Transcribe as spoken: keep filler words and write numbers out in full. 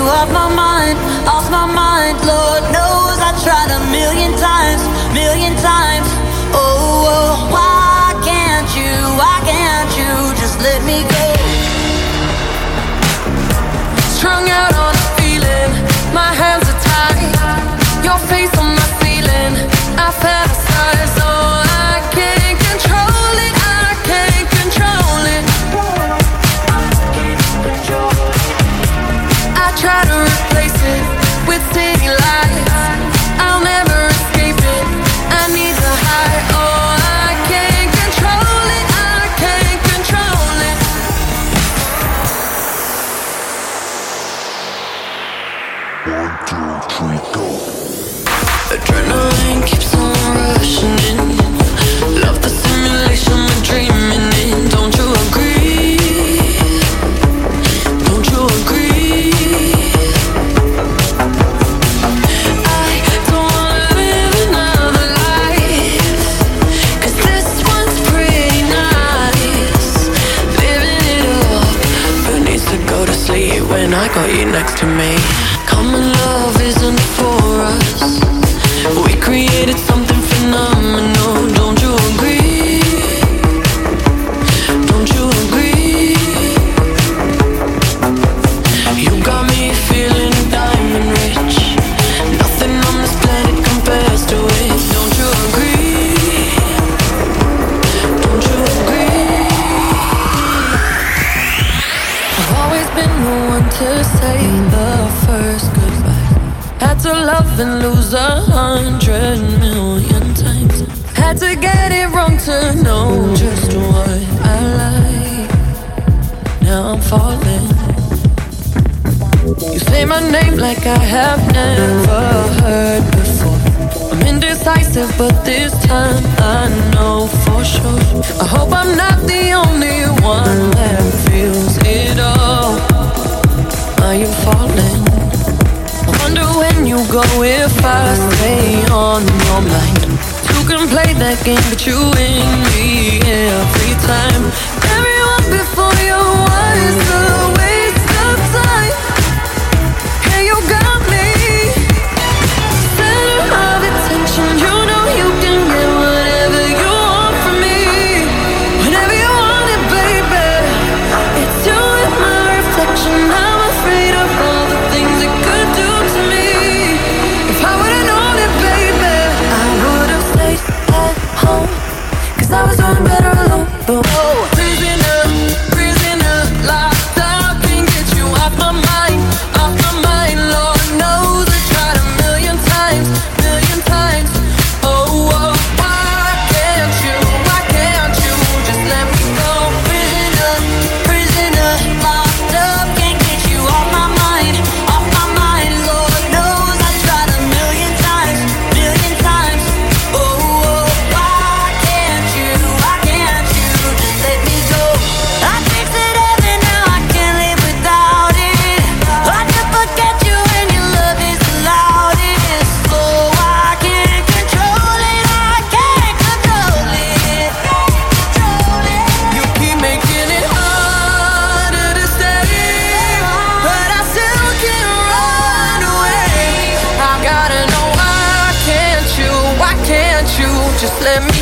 off my mind, off my mind. Lord knows I tried a million times, million times. Oh, oh, why can't you, why can't you just let me go? Strung out on a feeling, my hands are tied. Your face on my ceiling, I fantasize. Oh, I can't control it, I can't control it. I try to replace it with city lights. I'll never escape it, I need to hide. Oh, I can't control it, I can't control it. One, two, three, go. Adrenaline keeps on rushing in. Love the simulation we're dreaming in. Don't you agree? Don't you agree? I don't wanna live another life, 'cause this one's pretty nice. Living it up, who needs to go to sleep when I got you next to me? Common love isn't for us. We created something phenomenal. Don't you agree? Don't you agree? You got me feeling diamond rich. Nothing on this planet compares to it. Don't you agree? Don't you agree? I've always been the one to say the first goodbye. Had to love and lose a hundred million times. Had to get it wrong to know just what I like. Now I'm falling. You say my name like I have never heard before. I'm indecisive, but this time I know for sure. I hope I'm not the only one that feels it all. Are you falling? I wonder when you go if I stay on your mind. You can play that game, but you win me every time. Everyone before you was a waste of time. Hey, you got me center of attention. You know you can get whatever you want from me, whenever you want it, baby. It's you and my reflection. I'm afraid of all the things it could do to me. If I would've known it, baby, I would've stayed at home, 'cause I was doing better alone. But whoa, prisoner, prisoner, locked up, can't get you off my mind, off my mind. Lord knows I tried a million times, million times. Oh, oh, why can't you, why can't you just let me go? Prisoner, prisoner, locked up, can't get you off my mind, off my mind. Lord knows I tried a million times, million times. Oh, oh, why can't you, why can't you just let me go? I tasted heaven, now I can't live without it. I can forget you when your love is the loudest. Oh, I can't control it, I can't control it, can't control it. You keep making it harder to stay, but I still can't run away. I gotta know, why can't you, why can't you just let me